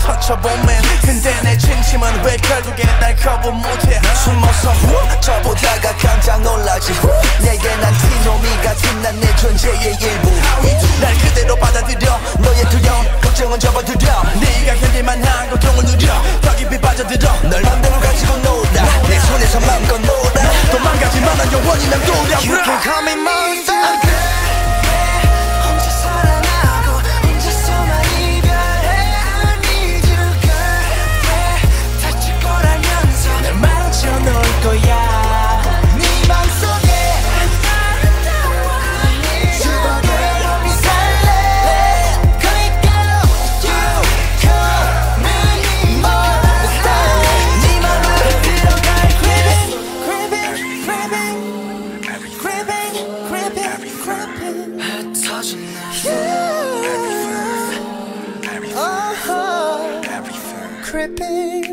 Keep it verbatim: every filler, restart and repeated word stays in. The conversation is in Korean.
터쳐보면 근데 내 진심은 왜 결국에 날 거부 못해. 숨어서 후 저보다가 깜짝 놀라지. 내게 난 티노미 같은 난 내 존재의 일부. 날 그대로 받아들여 너의 두려움 걱정은 접어들여. 네가 견딜만한 고통을 누려 더 깊이 빠져들어. 널 맘대로 가지고 놀아 내 손에서 맘껏 놀아. 도망가지만 난 영원히 난 돌아. You can call me monster. Creeping